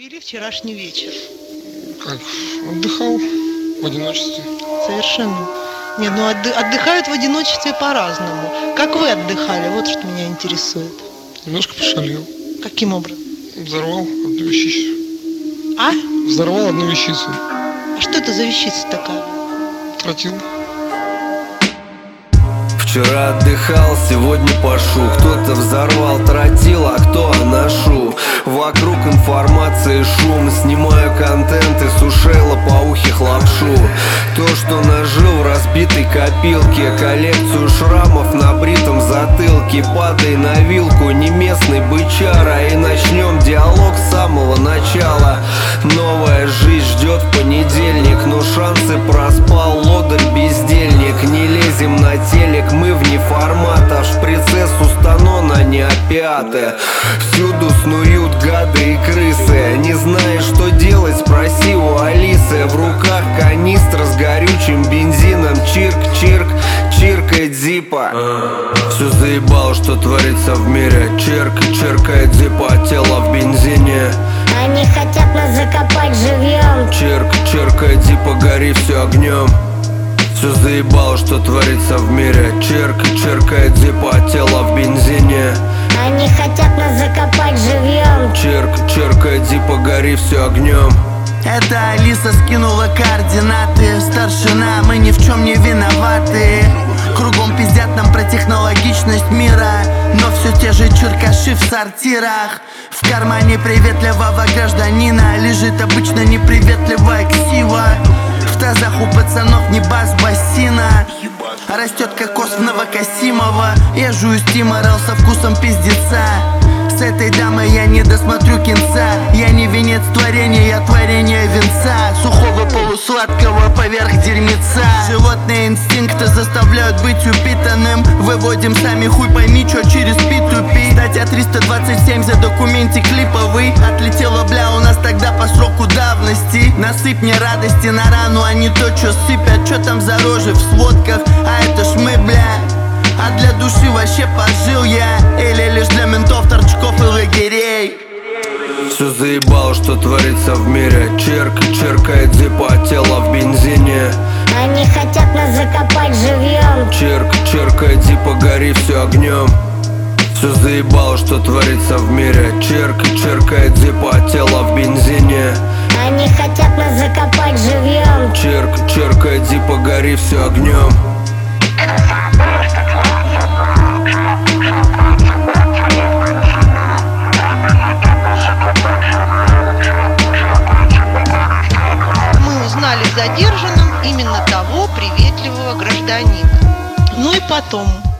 провели вчерашний вечер? Как? Отдыхал в одиночестве. Совершенно. Нет, ну отдыхают в одиночестве по-разному. Как вы отдыхали? Вот что меня интересует. Немножко пошалил. Каким образом? Взорвал одну вещицу. А? Взорвал одну вещицу. А что это за вещица такая? Тротил. Вчера отдыхал, сегодня пошу. Кто-то взорвал тротил, а кто ношу. Вокруг информации шум. Снимаю контент и сушейло по ухе лапшу. То, что нажил в разбитой копилке. Коллекцию шрамов на бритом затылке. Падай на вилку, не местный бычара. И начнем диалог с самого начала. Новая жизнь ждет в понедельник, но шансы проспал лодырь бездельник. Не лезем на телек, мы вне формата. В шприце сустанона не опиаты. Всюду снуют гады и крысы. Не знаешь, что делать, спроси у Алисы. В руках канистра с горючим бензином. Чирк-чирк, чиркает зипа. Все заебало, что творится в мире. Чиркает зипа, тело в бензине. Они хотят нас закопать живьем. Чиркает зипа, гори все огнем. Все заебало, что творится в мире. Чиркает зипа, тело в бензине. Они хотят нас закопать живьем. Чиркает зипа, гори все огнем. Это Алиса скинула координаты. Старшина, мы ни в чем не виноваты. Кругом пиздят нам про технологичность мира, но все те же черкаши в сортирах. В кармане приветливого гражданина лежит обычно неприветливая ксива. В тазах у пацанов не бас-бассина. Растет кокос в Новокосимово. Я жую стиморал со вкусом пиздеца. С этой дамой я не досмотрю кинца. Я не венец творения, я творение венца. Сухого полусладкого поверх дерьмеца. Животные инстинкты заставляют быть упитанным. Выводим сами хуй пойми, чё через P2P. Статья 327 за документик клиповый. Отлетела бля у нас тогда по сроку давности. Насыпь мне радости на рану, а не то, чё сыпят. Чё там за рожи в сводках, а это ж мы, бля. А для души вообще пожил я. Или лишь для ментов, торчков и лагерей. Все заебало, что творится в мире. Чиркает зипа, тело в бензине. Они хотят нас закопать живьем. Чиркает зипа, гори все огнем. Все заебало, что творится в мире. Чиркает зипа, тело в бензине. Они хотят нас закопать живьем. Чиркает зипа, гори все огнем. Мы узнали задержанным именно того приветливого гражданина. Ну и потом.